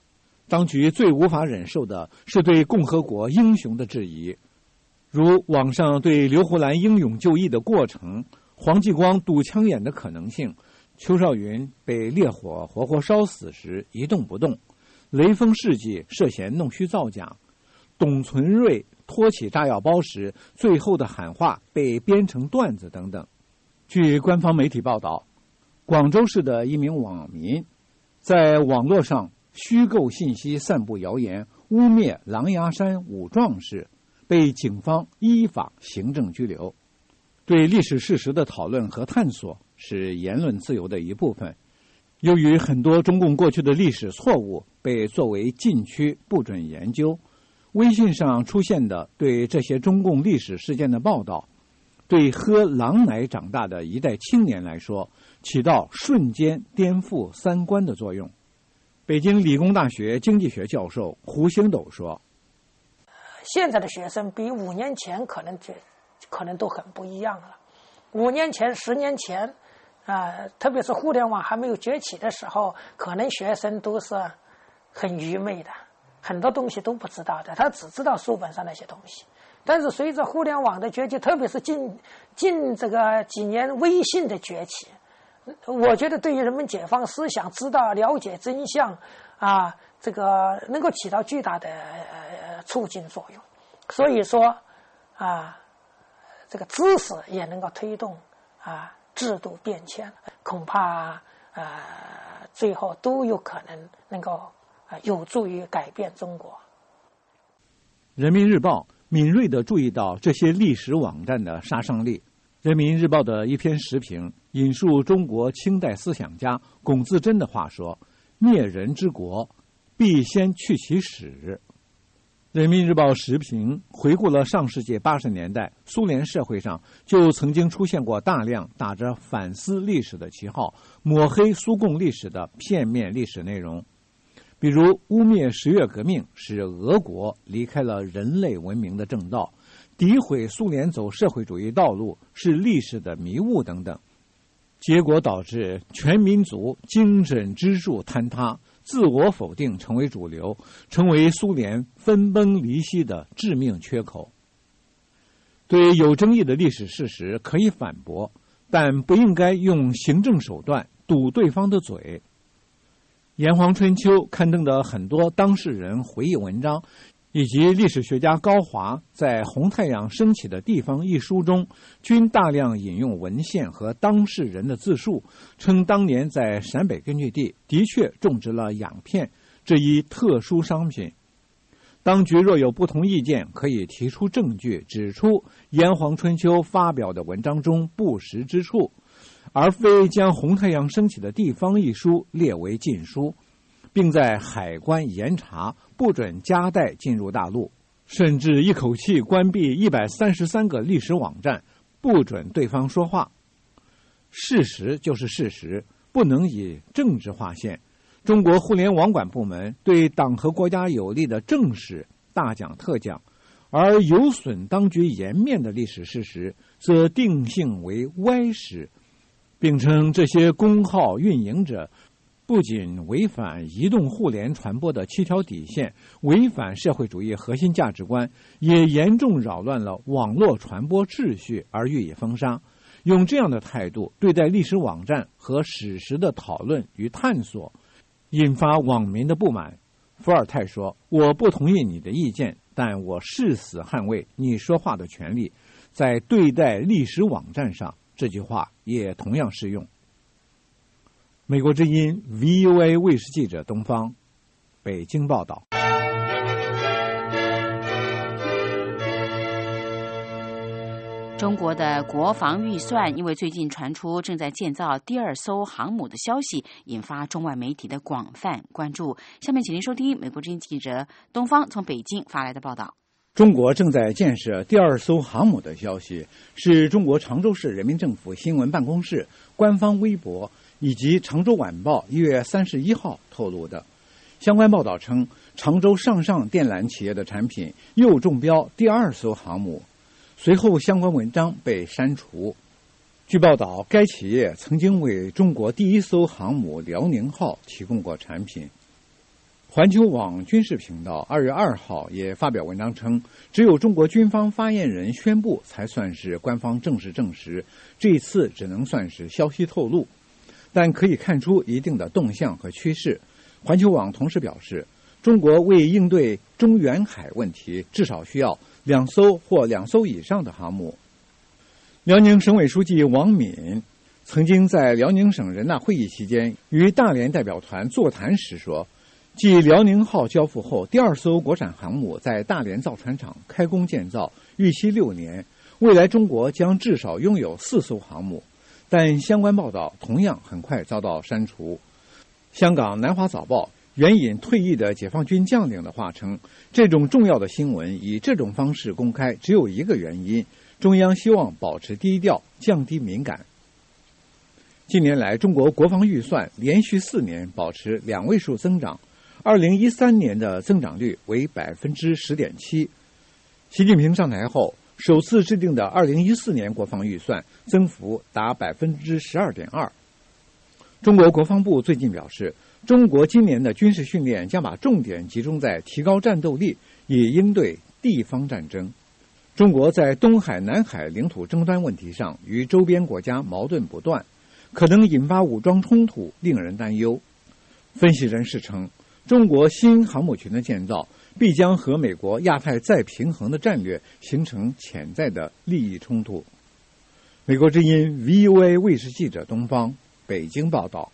当局最无法忍受的是对共和国英雄的质疑，如网上对刘胡兰英勇就义的过程、黄继光堵枪眼的可能性、邱少云被烈火活活烧死时一动不动、雷锋事迹涉嫌弄虚造假、董存瑞托起炸药包时最后的喊话被编成段子等等。据官方媒体报道，广州市的一名网民在网络上虚构信息，散布谣言，污蔑狼牙山五壮士，被警方依法行政拘留。对历史事实的讨论和探索是言论自由的一部分。由于很多中共过去的历史错误被作为禁区不准研究，微信上出现的对这些中共历史事件的报道，对喝狼奶长大的一代青年来说，起到瞬间颠覆三观的作用。北京理工大学经济学教授胡星斗说： 现在的学生比五年前可能就可能都很不一样了。五年前、十年前，啊、呃，特别是互联网还没有崛起的时候，可能学生都是很愚昧的，很多东西都不知道的，他只知道书本上那些东西。但是随着互联网的崛起，特别是近近这个几年微信的崛起，我觉得对于人们解放思想、知道了解真相啊，这个能够起到巨大的呃促进作用。所以说啊，这个知识也能够推动啊制度变迁，恐怕呃最后都有可能能够啊有助于改变中国。 人民日报敏锐地注意到这些历史网站的杀伤力。人民日报的一篇时评引述中国清代思想家龚自珍的话说：灭人之国，必先去其始。人民日报时评回顾了上世纪八十年代苏联社会上就曾经出现过大量打着反思历史的旗号抹黑苏共历史的片面历史内容，比如污蔑十月革命使俄国离开了人类文明的正道，诋毁苏联走社会主义道路是历史的迷雾等等，结果导致全民族精神支柱坍塌，自我否定成为主流，成为苏联分崩离析的致命缺口。对有争议的历史事实可以反驳，但不应该用行政手段堵对方的嘴。炎黄春秋刊登的很多当事人回忆文章，以及历史学家高华在《红太阳升起的地方》一书中，均大量引用文献和当事人的自述，称当年在陕北根据地的确种植了鸦片这一特殊商品。当局若有不同意见，可以提出证据，指出炎黄春秋发表的文章中不实之处，而非将《红太阳升起的地方》一书列为禁书，并在海关严查，不准夹带进入大陆，甚至一口气关闭一百三十三个历史网站，不准对方说话。事实就是事实，不能以政治划线。中国互联网管部门对党和国家有利的正史大讲特讲，而有损当局颜面的历史事实则定性为歪史，并称这些公号运营者不仅违反移动互联传播的七条底线，违反社会主义核心价值观，也严重扰乱了网络传播秩序而予以封杀。用这样的态度对待历史网站和史实的讨论与探索，引发网民的不满。伏尔泰说：我不同意你的意见，但我誓死捍卫你说话的权利。在对待历史网站上，这句话也同样适用。美国之音 V O A 卫视记者东方，北京报道。 中国的国防预算因为最近传出正在建造第二艘航母的消息，引发中外媒体的广泛关注。下面请您收听美国之音记者东方从北京发来的报道。 中国正在建设第二艘航母的消息是中国常州市人民政府新闻办公室官方微博以及常州晚报一月三十一号透露的。相关报道称，常州上上电缆企业的产品又中标第二艘航母，随后相关文章被删除。据报道，该企业曾经为中国第一艘航母辽宁号提供过产品。 环球网军事频道二月二号也发表文章称，只有中国军方发言人宣布才算是官方正式证实，这一次只能算是消息透露，但可以看出一定的动向和趋势。环球网同时表示，中国为应对中远海问题，至少需要两艘或两艘以上的航母。辽宁省委书记王敏曾经在辽宁省人大会议期间与大连代表团座谈时说，继辽宁号交付后，第二艘国产航母在大连造船厂开工建造，预期六年，未来中国将至少拥有四艘航母。但相关报道同样很快遭到删除。香港南华早报援引退役的解放军将领的话称，这种重要的新闻以这种方式公开只有一个原因，中央希望保持低调，降低敏感。近年来，中国国防预算连续四年保持两位数增长，二零一三年的增长率为百分之十点七。习近平上台后首次制定的二零一四年国防预算增幅达百分之十二点二。中国国防部最近表示，中国今年的军事训练将把重点集中在提高战斗力，以应对地方战争。中国在东海、南海领土争端问题上与周边国家矛盾不断，可能引发武装冲突，令人担忧。分析人士称，中国新航母群的建造必将和美国亚太再平衡的战略形成潜在的利益冲突。美国之音 V O A 卫视记者东方北京报道。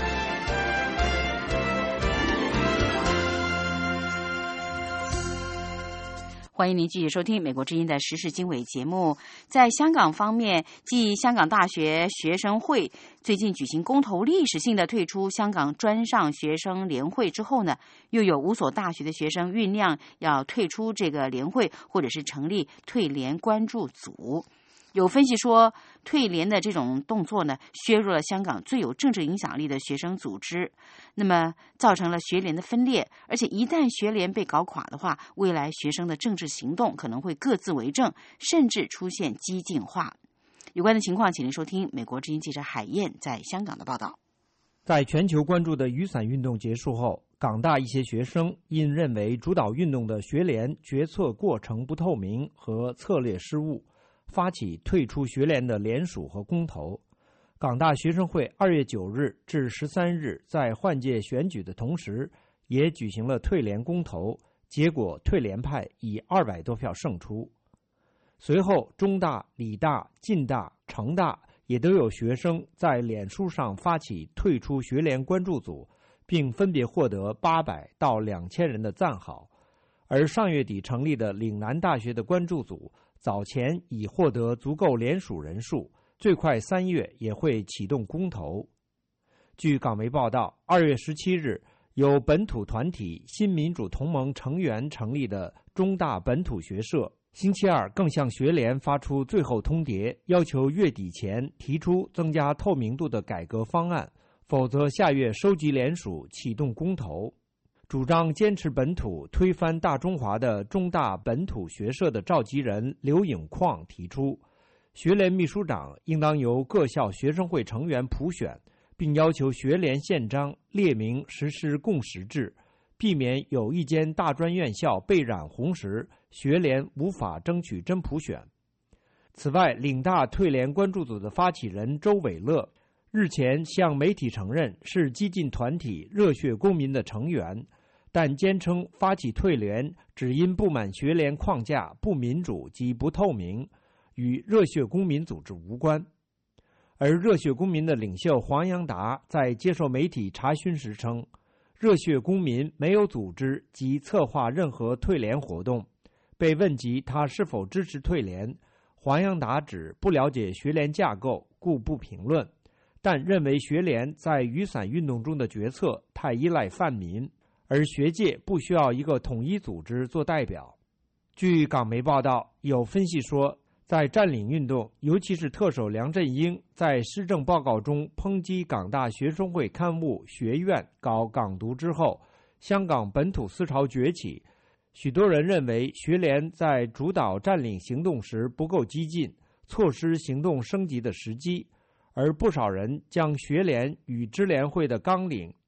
欢迎您继续收听美国之音的时事经纬节目。在香港方面，继香港大学学生会最近举行公投，历史性的退出香港专上学生联会之后呢，又有五所大学的学生酝酿要退出这个联会，或者是成立退联关注组。有分析说，退联的这种动作呢，削弱了香港最有政治影响力的学生组织，那么造成了学联的分裂。而且一旦学联被搞垮的话，未来学生的政治行动可能会各自为政，甚至出现激进化。有关的情况，请您收听美国之音记者海燕在香港的报道。 在全球关注的雨伞运动结束后，港大一些学生因认为主导运动的学联决策过程不透明和策略失误，发起退出学联的联署和公投。港大学生会二月九日至十三日在换届选举的同时，也举行了退联公投，结果退联派以二百多票胜出。随后，中大、理大、浸大、成大也都有学生在脸书上发起退出学联关注组，并分别获得八百到两千人的赞好。而上月底成立的岭南大学的关注组，早前已获得足够联署人数，最快三月也会启动公投。据港媒报道，二月十七日，由本土团体新民主同盟成员成立的中大本土学社，星期二更向学联发出最后通牒，要求月底前提出增加透明度的改革方案，否则下月收集联署启动公投。主张坚持本土、推翻大中华的中大本土学社的召集人刘颖矿提出，学联秘书长应当由各校学生会成员普选，并要求学联宪章列明实施共识制，避免有一间大专院校被染红时，学联无法争取真普选。此外，岭大退联关注组的发起人周伟乐日前向媒体承认是激进团体热血公民的成员，但坚称发起退联只因不满学联框架不民主及不透明，与热血公民组织无关。而热血公民的领袖黄洋达在接受媒体查询时称，热血公民没有组织及策划任何退联活动。被问及他是否支持退联，黄洋达指不了解学联架构，故不评论，但认为学联在雨伞运动中的决策太依赖泛民，而学界不需要一个统一组织做代表。据港媒报道，有分析说，在占领运动，尤其是特首梁振英在施政报告中抨击港大学生会刊物《学院》搞港独之后，香港本土思潮崛起，许多人认为学联在主导占领行动时不够激进，错失行动升级的时机，而不少人将学联与支联会的纲领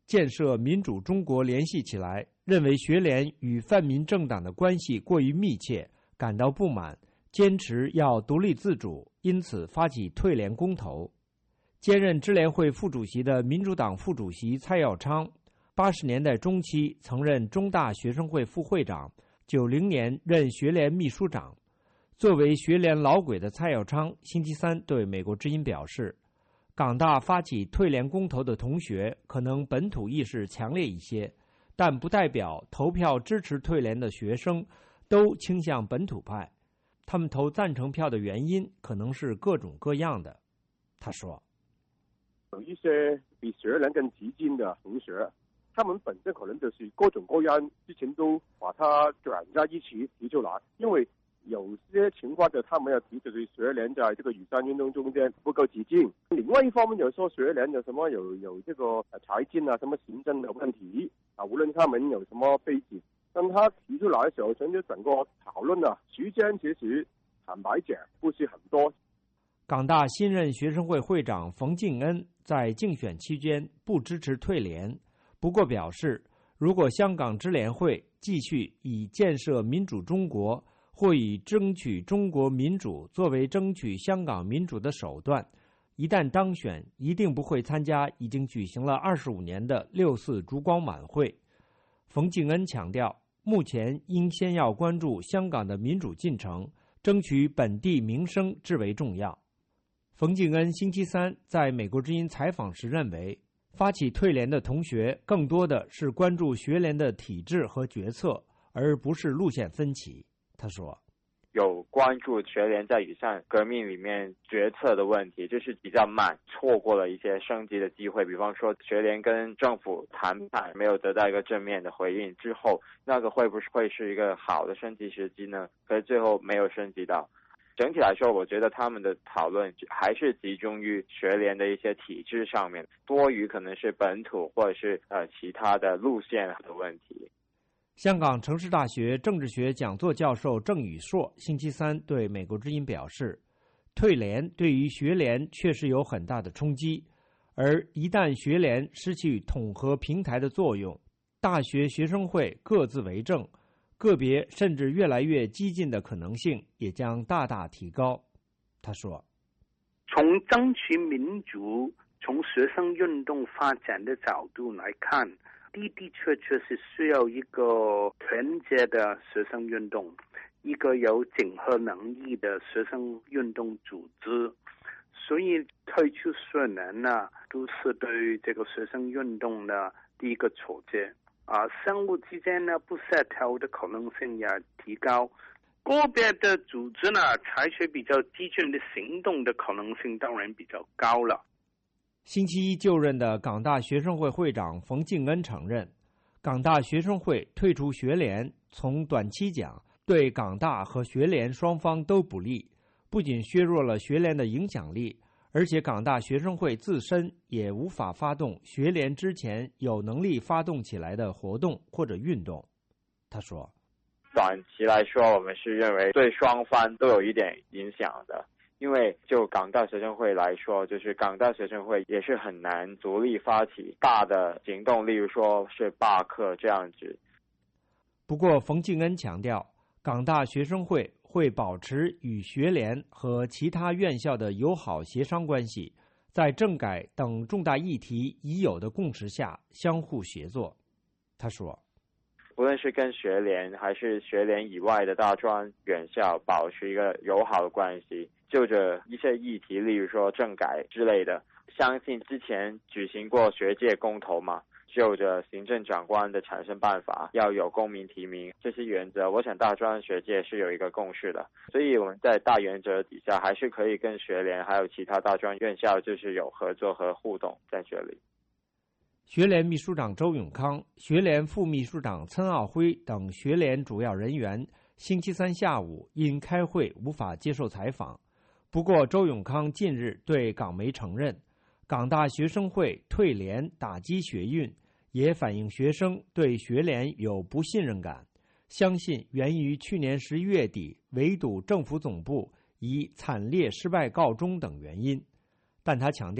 建设民主中国联系起来，认为学联与泛民政党的关系过于密切，感到不满，坚持要独立自主，因此发起退联公投。兼任支联会副主席的民主党副主席蔡耀昌，八十年代中期曾任中大学生会副会长，九零年任学联秘书长。作为学联老鬼的蔡耀昌，星期三对美国之音表示，港大发起退联公投的同学可能本土意识强烈一些，但不代表投票支持退联的学生都倾向本土派。他们投赞成票的原因可能是各种各样的。他说， 有一些比学联更激进的同学，他们本身可能就是各种各样，之前都把它转在一起提出来，因为有些情况的他们要提出是学联在这个雨伞运动中间不够激进，另外一方面有说学联有什么有有这个财经啊什么行政的问题啊，无论他们有什么背景，当他提出来的时候，整个整个讨论的时间其实坦白讲不是很多。 港大新任学生会会长冯敬恩在竞选期间不支持退联，不过表示，如果香港支联会继续以建设民主中国或以争取中国民主作为争取香港民主的手段，一旦当选，一定不会参加已经举行了二十五年的六四烛光晚会。冯敬恩强调，目前应先要关注香港的民主进程，争取本地民生至为重要。冯敬恩星期三在美国之音采访时认为，发起退联的同学更多的是关注学联的体制和决策，而不是路线分歧。他说， 有关注学联在雨伞革命里面决策的问题，就是比较慢，错过了一些升级的机会。比方说学联跟政府谈判没有得到一个正面的回应之后，那个会不会是一个好的升级时机呢？可是最后没有升级到。整体来说，我觉得他们的讨论还是集中于学联的一些体制上面，多于可能是本土或者是呃其他的路线的问题。 香港城市大学政治学讲座教授郑宇硕星期三对美国之音表示，退联对于学联确实有很大的冲击，而一旦学联失去统合平台的作用，大学学生会各自为政，个别甚至越来越激进的可能性也将大大提高。他说， 从争取民主，从学生运动发展的角度来看，的的确确是需要一个团结的学生运动，一个有整合能力的学生运动组织。所以退出学联呢，都是对这个学生运动的第一个挫折啊，相互之间呢不协调的可能性也提高，个别的组织呢采取比较激进的行动的可能性当然比较高了。 星期一就任的港大学生会会长冯敬恩承认，港大学生会退出学联，从短期讲，对港大和学联双方都不利，不仅削弱了学联的影响力，而且港大学生会自身也无法发动学联之前有能力发动起来的活动或者运动。他说， 短期来说，我们是认为对双方都有一点影响的。因为就港大学生会来说，就是港大学生会也是很难独立发起大的行动，例如说是罢课这样子。 不过冯敬恩强调，港大学生会会保持与学联和其他院校的友好协商关系，在政改等重大议题已有的共识下相互协作。他说， 无论是跟学联还是学联以外的大专院校保持一个友好的关系，就着一些议题，例如说政改之类的，相信之前举行过学界公投嘛，就着行政长官的产生办法要有公民提名，这些原则我想大专学界是有一个共识的，所以我们在大原则底下还是可以跟学联还有其他大专院校就是有合作和互动在这里。 学联秘书长周永康、学联副秘书长岑奥辉等学联主要人员星期三下午因开会无法接受采访。不过周永康近日对港媒承认，港大学生会退联打击学运，也反映学生对学联有不信任感，相信源于去年十一月底围堵政府总部以惨烈失败告终等原因。但他强调，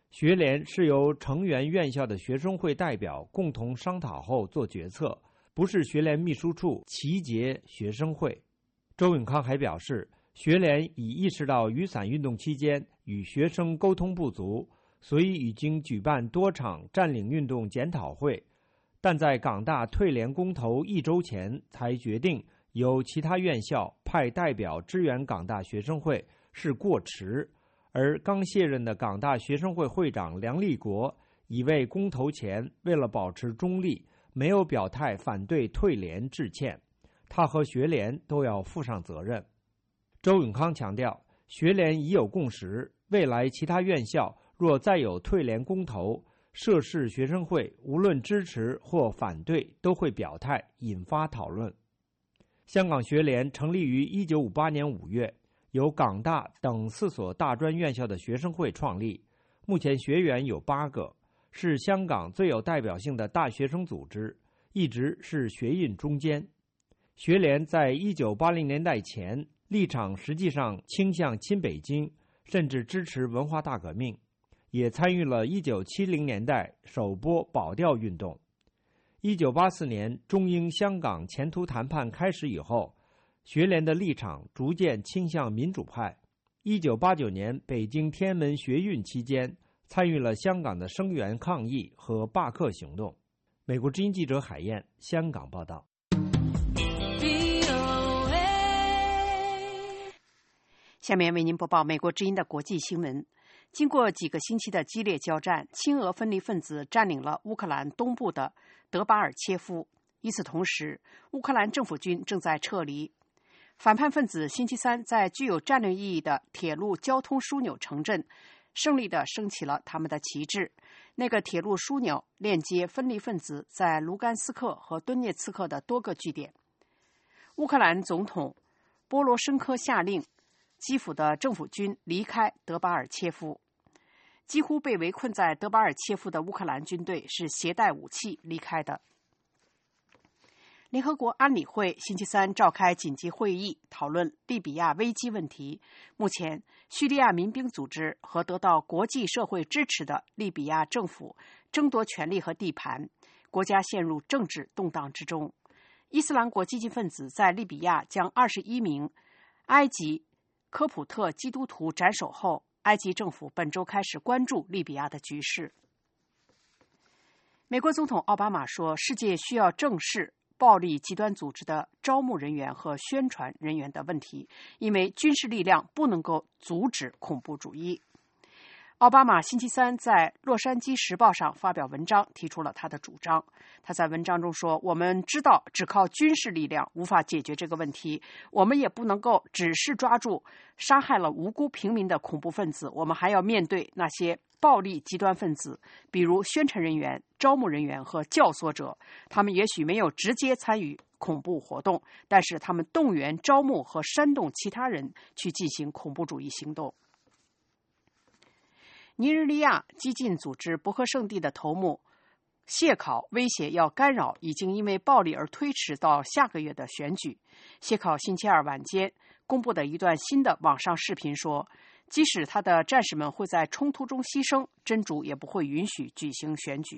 学联是由成员院校的学生会代表共同商讨后做决策，不是学联秘书处集结学生会。周永康还表示，学联已意识到雨伞运动期间与学生沟通不足，所以已经举办多场占领运动检讨会，但在港大退联公投一周前才决定由其他院校派代表支援港大学生会是过迟。而刚卸任的港大学生会会长梁立国已为公投前为了保持中立，没有表态反对退联致歉，他和学联都要负上责任。周永康强调，学联已有共识，未来其他院校若再有退联公投，涉事学生会无论支持或反对都会表态，引发讨论。香港学联成立于一九五八年五月，由港大等四所大专院校的学生会创立，目前学员有八个，是香港最有代表性的大学生组织，一直是学运中坚。学联在一九八零年代前立场实际上倾向亲北京，甚至支持文化大革命，也参与了一九七零年代首波保钓运动。一九八四年中英香港前途谈判开始以后，学联的立场逐渐倾向民主派。一九八九年北京天安门学运期间，参与了香港的声援抗议和罢课行动。美国之音记者海燕，香港报道。 下面为您播报美国之音的国际新闻。经过几个星期的激烈交战，亲俄分离分子占领了乌克兰东部的德巴尔切夫。与此同时，乌克兰政府军正在撤离。反叛分子星期三在具有战略意义的铁路交通枢纽城镇胜利地升起了他们的旗帜。那个铁路枢纽链接分离分子在卢甘斯克和顿涅茨克的多个据点。乌克兰总统波罗申科下令基辅的政府军离开德巴尔切夫。几乎被围困在德巴尔切夫的乌克兰军队是携带武器离开的。联合国安理会星期三召开紧急会议，讨论利比亚危机问题。目前，叙利亚民兵组织和得到国际社会支持的利比亚政府争夺权力和地盘，国家陷入政治动荡之中。伊斯兰国激进分子在利比亚将二十一名埃及科普特基督徒斩首后，埃及政府本周开始关注利比亚的局势。美国总统奥巴马说，世界需要正视暴力极端组织的招募人员和宣传人员的问题，因为军事力量不能够阻止恐怖主义。奥巴马星期三在《洛杉矶时报》上发表文章，提出了他的主张。他在文章中说，我们知道只靠军事力量无法解决这个问题，我们也不能够只是抓住杀害了无辜平民的恐怖分子，我们还要面对那些暴力极端分子，比如宣传人员、招募人员和教唆者。他们也许没有直接参与恐怖活动，但是他们动员、招募和煽动其他人去进行恐怖主义行动。尼日利亚激进组织博克圣地的头目谢考威胁要干扰已经因为暴力而推迟到下个月的选举。谢考星期二晚间公布的一段新的网上视频说，即使他的战士们会在冲突中牺牲，真主也不会允许举行选举。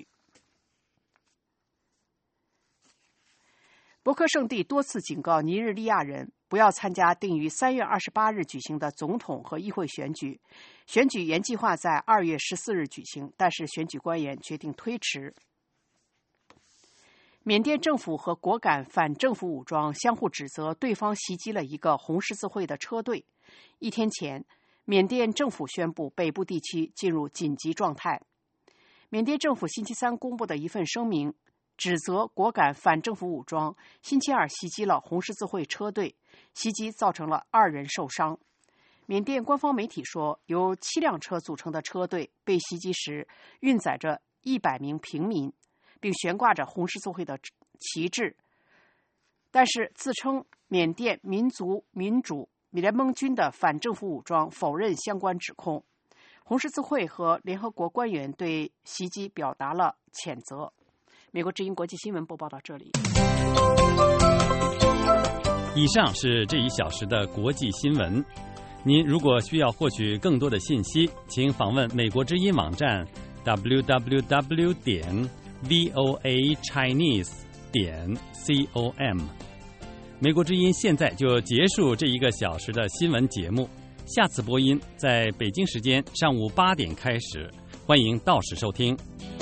博克圣地多次警告尼日利亚人不要参加定于三月二十八日举行的总统和议会选举。选举原计划在二月十四日举行，但是选举官员决定推迟。缅甸政府和果敢反政府武装相互指责对方袭击了一个红十字会的车队。一天前，缅甸政府宣布北部地区进入紧急状态。缅甸政府星期三公布的一份声明指责果敢反政府武装星期二袭击了红十字会车队，袭击造成了二人受伤。缅甸官方媒体说，由七辆车组成的车队被袭击时运载着一百名平民，并悬挂着红十字会的旗帜。但是自称缅甸民族民主联盟军的反政府武装否认相关指控。红十字会和联合国官员对袭击表达了谴责。美国之音国际新闻播报到这里。 以上是这一小时的国际新闻。 您如果需要获取更多的信息，请访问美国之音网站 double-u double-u double-u 点 voa chinese 点 com。美国之音现在就结束这一个小时的新闻节目，下次播音在北京时间上午八点开始，欢迎到时收听。